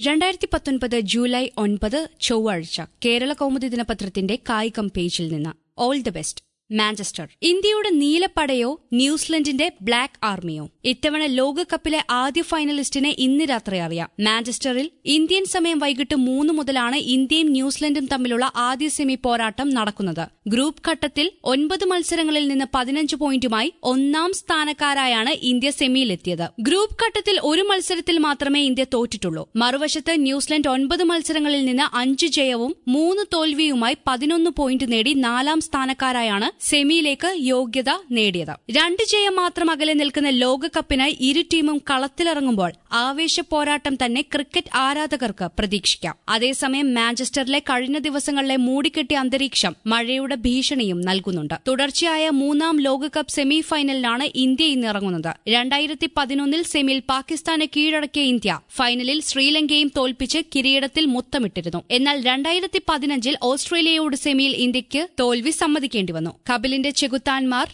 2019 July 9 ചൊവ്വാഴ്ച കേരള കൗമുദി ദിനപത്രത്തിന്റെ കായികം പേജിൽ നിന്ന് ഓൾ ദി ബെസ്റ്റ്. മാഞ്ചസ്റ്റർ. ഇന്ത്യയുടെ നീലപ്പടയോ ന്യൂസിലൻഡിന്റെ ബ്ലാക്ക് ആർമിയോ? ഇത്തവണ ലോകകപ്പിലെ ആദ്യ ഫൈനലിസ്റ്റിനെ ഇന്ന് രാത്രി അറിയാം. മാഞ്ചസ്റ്ററിൽ ഇന്ത്യൻ സമയം വൈകിട്ട് 3 മുതലാണ് ഇന്ത്യയും ന്യൂസിലൻഡും തമ്മിലുള്ള ആദ്യ സെമി പോരാട്ടം നടക്കുന്നത്. ഗ്രൂപ്പ് ഘട്ടത്തിൽ 9 മത്സരങ്ങളിൽ നിന്ന് 15 പോയിന്റുമായി ഒന്നാം സ്ഥാനക്കാരായാണ് ഇന്ത്യ സെമിയിലെത്തിയത്. ഗ്രൂപ്പ് ഘട്ടത്തിൽ ഒരു മത്സരത്തിൽ മാത്രമേ ഇന്ത്യ തോറ്റിട്ടുള്ളൂ. മറുവശത്ത് ന്യൂസിലൻഡ് 9 മത്സരങ്ങളിൽ നിന്ന് 5 ജയവും 3 തോൽവിയുമായി 11 പോയിന്റ് നേടി 4ാം സ്ഥാനക്കാരായാണ് സെമിയിലേക്ക് യോഗ്യത നേടിയത്. 2 ജയം മാത്രം അകലെ നിൽക്കുന്ന ലോകകപ്പിനായി ഇരു ടീമും കളത്തിലിറങ്ങുമ്പോൾ ആവേശ പോരാട്ടം തന്നെ ക്രിക്കറ്റ് ആരാധകർക്ക് പ്രതീക്ഷിക്കാം. അതേസമയം മാഞ്ചസ്റ്ററിലെ കഴിഞ്ഞ ദിവസങ്ങളിലെ മൂടിക്കെട്ടിയ അന്തരീക്ഷം മഴയുടെ ഭീഷണിയും നൽകുന്നുണ്ട്. തുടർച്ചയായ 3ാം ലോകകപ്പ് സെമി ഫൈനലിലാണ് ഇന്ത്യ ഇന്നിറങ്ങുന്നത്. 2011 സെമിയിൽ പാകിസ്ഥാനെ കീഴടക്കിയ ഇന്ത്യ ഫൈനലിൽ ശ്രീലങ്കയും തോൽപ്പിച്ച് കിരീടത്തിൽ മുത്തമിട്ടിരുന്നു. എന്നാൽ 2015 ഓസ്ട്രേലിയയോട് സെമിയിൽ ഇന്ത്യയ്ക്ക് തോൽവി സമ്മതിക്കേണ്ടി വന്നു. കപിലിന്റെ ചെകുത്താൻമാർ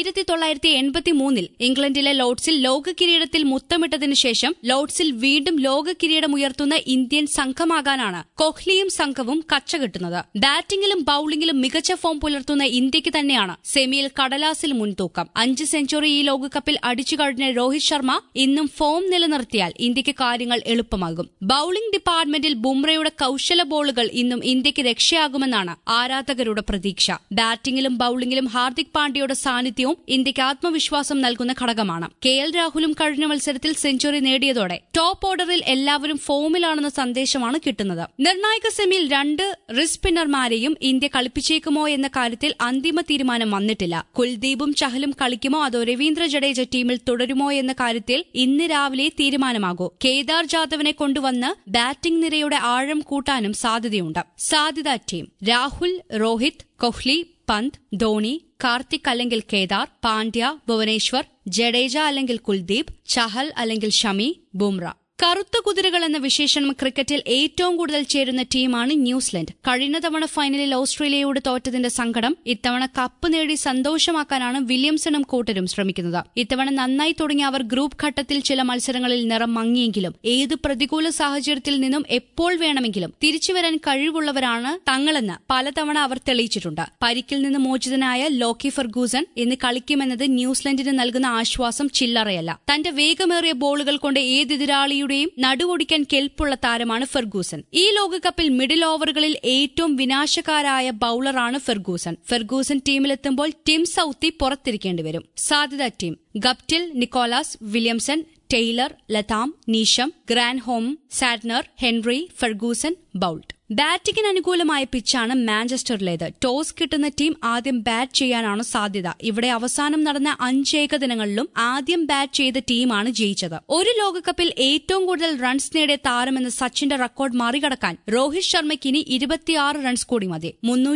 1983 ഇംഗ്ലണ്ടിലെ ലോർഡ്സിൽ ലോക കിരീടത്തിൽ മുത്തമിട്ടതിനു ശേഷം ലോർഡ്സിൽ വീണ്ടും ലോക കിരീടമുയർത്തുന്ന ഇന്ത്യൻ സംഘമാകാനാണ് കോഹ്ലിയും സംഘവും കച്ചകെട്ടുന്നത്. ബാറ്റിംഗിലും ബൌളിംഗിലും മികച്ച ഫോം പുലർത്തുന്ന ഇന്ത്യയ്ക്ക് തന്നെയാണ് സെമിയിൽ കടലാസിൽ മുൻതൂക്കം. 5 സെഞ്ചുറി ഈ ലോകകപ്പിൽ അടിച്ചു കഴിഞ്ഞ രോഹിത് ശർമ്മ ഇന്നും ഫോം നിലനിർത്തിയാൽ ഇന്ത്യയ്ക്ക് കാര്യങ്ങൾ എളുപ്പമാകും. ബൌളിംഗ് ഡിപ്പാർട്ട്മെന്റിൽ ബുംറയുടെ കൌശല ബോളുകൾ ഇന്നും ഇന്ത്യയ്ക്ക് രക്ഷയാകുമെന്നാണ് ആരാധകരുടെ പ്രതീക്ഷ. ബാറ്റിംഗിലും ബൌളിംഗിലും ഹാർദിക് പാണ്ഡ്യയുടെ സാന്നിധ്യവും ഇന്ത്യയ്ക്ക് ആത്മവിശ്വാസം നൽകുന്ന ഘടകമാണ്. KL രാഹുലും കഴിഞ്ഞ മത്സരത്തിൽ സെഞ്ചുറി നേടിയതോടെ ടോപ്പ് ഓർഡറിൽ എല്ലാവരും ഫോമിലാണെന്ന സന്ദേശമാണ് കിട്ടുന്നത്. നിർണായക സെമിയിൽ 2 റിസ്റ്റ് സ്പിന്നർമാരെയും ഇന്ത്യ കളിപ്പിച്ചേക്കുമോ എന്ന കാര്യത്തിൽ അന്തിമ തീരുമാനം വന്നിട്ടില്ല. കുൽദീപും ചഹലും കളിക്കുമോ അതോ രവീന്ദ്ര ജഡേജ ടീമിൽ തുടരുമോ എന്ന കാര്യത്തിൽ ഇന്ന് രാവിലെ തീരുമാനമാകൂ. കേദാർ ജാദവിനെ കൊണ്ടുവന്ന് ബാറ്റിംഗ് നിരയുടെ ആഴം കൂട്ടാനും സാധ്യതയുണ്ട്. സാധ്യതാ ടീം: രാഹുൽ, രോഹിത്, കോഹ്ലി, പന്ത്, ധോണി, കാർത്തിക് അല്ലെങ്കിൽ കേദാർ, പാണ്ഡ്യ, ഭുവനേശ്വർ, ജഡേജ അല്ലെങ്കിൽ കുൽദീപ്, ചഹൽ അല്ലെങ്കിൽ ഷമി, ബുംറ. കറുത്ത കുതിരകൾ എന്ന വിശേഷണം ക്രിക്കറ്റിൽ ഏറ്റവും കൂടുതൽ ചേരുന്ന ടീമാണ് ന്യൂസിലൻഡ്. കഴിഞ്ഞ തവണ ഫൈനലിൽ ഓസ്ട്രേലിയയോട് തോറ്റതിന്റെ സങ്കടം ഇത്തവണ കപ്പ് നേടി സന്തോഷമാക്കാനാണ് വില്യംസണും കൂട്ടരും ശ്രമിക്കുന്നത്. ഇത്തവണ നന്നായി തുടങ്ങിയ അവർ ഗ്രൂപ്പ് ഘട്ടത്തിൽ ചില മത്സരങ്ങളിൽ നിറം മങ്ങിയെങ്കിലും ഏത് പ്രതികൂല സാഹചര്യത്തിൽ നിന്നും എപ്പോൾ വേണമെങ്കിലും തിരിച്ചുവരാൻ കഴിവുള്ളവരാണ് തങ്ങളെന്ന് പലതവണ അവർ തെളിയിച്ചിട്ടുണ്ട്. പരിക്കിൽ നിന്ന് മോചിതനായ ലോക്കി ഫെർഗൂസൺ ഇന്ന് കളിക്കുമെന്നത് ന്യൂസിലൻഡിന് നൽകുന്ന ആശ്വാസം ചില്ലറയല്ല. തന്റെ വേഗമേറിയ ബോളുകൾ കൊണ്ട് ഏതെതിരാളിയുടെ നടുവൊടിക്കാൻ കെൽപ്പുള്ള താരമാണ് ഫെർഗൂസൺ. ഈ ലോകകപ്പിൽ മിഡിൽ ഓവറുകളിൽ ഏറ്റവും വിനാശകാരായ ബൌളറാണ് ഫെർഗൂസൺ ടീമിലെത്തുമ്പോൾ ടിം സൌത്തി പുറത്തിരിക്കേണ്ടി വരും. സാധ്യതാ team: Guptill, Nicholls, Williamson, Taylor, Latham, Neesham, Grandhomme, Santner, Henry, Ferguson, Boult. ബാറ്റിംഗിന് അനുകൂലമായ പിച്ചാണ് മാഞ്ചസ്റ്ററിലേത്. ടോസ് കിട്ടുന്ന ടീം ആദ്യം ബാറ്റ് ചെയ്യാനാണ് സാധ്യത. ഇവിടെ അവസാനം നടന്ന 5 ഏകദിനങ്ങളിലും ആദ്യം ബാറ്റ് ചെയ്ത ടീമാണ് ജയിച്ചത്. ഒരു ലോകകപ്പിൽ ഏറ്റവും കൂടുതൽ റൺസ് നേടിയ താരമെന്ന സച്ചിന്റെ റെക്കോർഡ് മറികടക്കാൻ രോഹിത് ശർമ്മയ്ക്ക് ഇനി 26 റൺസ് കൂടി മതി.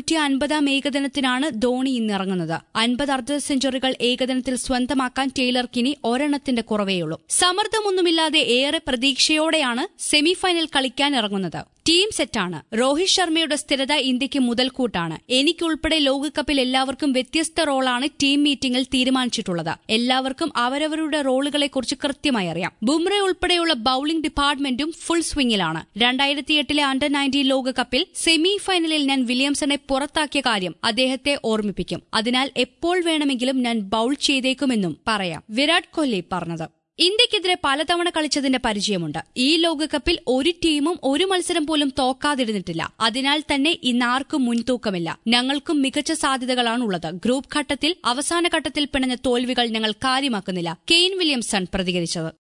350ാം ഏകദിനത്തിനാണ് ധോണി ഇന്നിറങ്ങുന്നത്. 50 അർദ്ധ സെഞ്ചുറികൾ ഏകദിനത്തിൽ സ്വന്തമാക്കാൻ ടെയ്ലർക്കിനി ഒരെണ്ണത്തിന്റെ കുറവേയുള്ളൂ. സമ്മർദ്ദമൊന്നുമില്ലാതെ ഏറെ പ്രതീക്ഷയോടെയാണ് സെമിഫൈനൽ കളിക്കാൻ ഇറങ്ങുന്നത്. ടീം സെറ്റാണ്. രോഹിത് ശർമ്മയുടെ സ്ഥിരത ഇന്ത്യയ്ക്ക് മുതൽക്കൂട്ടാണ്. എനിക്കുൾപ്പെടെ ലോകകപ്പിൽ എല്ലാവർക്കും വ്യത്യസ്ത റോളാണ് ടീം മീറ്റിംഗിൽ തീരുമാനിച്ചിട്ടുള്ളത്. എല്ലാവർക്കും അവരവരുടെ റോളുകളെക്കുറിച്ച് കൃത്യമായി അറിയാം. ബുംറ ഉൾപ്പെടെയുള്ള ബൌളിംഗ് ഡിപ്പാർട്ട്മെന്റും ഫുൾ സ്വിംഗിലാണ്. 2008 അണ്ടർ-19 ലോകകപ്പിൽ സെമി ഫൈനലിൽ ഞാൻ വില്യംസണെ പുറത്താക്കിയ കാര്യം അദ്ദേഹത്തെ ഓർമ്മിപ്പിക്കും. അതിനാൽ എപ്പോൾ വേണമെങ്കിലും ഞാൻ ബൌൾ ചെയ്തേക്കുമെന്നും പറയാം. വിരാട് കോഹ്ലി പറഞ്ഞത്. ഇന്ത്യക്കെതിരെ പലതവണ കളിച്ചതിന്റെ പരിചയമുണ്ട്. ഈ ലോകകപ്പിൽ ഒരു ടീമും ഒരു മത്സരം പോലും തോക്കാതിരുന്നിട്ടില്ല. അതിനാൽ തന്നെ ഇന്നാർക്കും മുൻതൂക്കമില്ല. ഞങ്ങൾക്കും മികച്ച സാധ്യതകളാണുള്ളത്. ഗ്രൂപ്പ് ഘട്ടത്തിൽ അവസാന ഘട്ടത്തിൽ പിണഞ്ഞ തോൽവികൾ ഞങ്ങൾ കാര്യമാക്കുന്നില്ല. കെയ്ൻ വില്യംസൺ പ്രതികരിച്ചത്.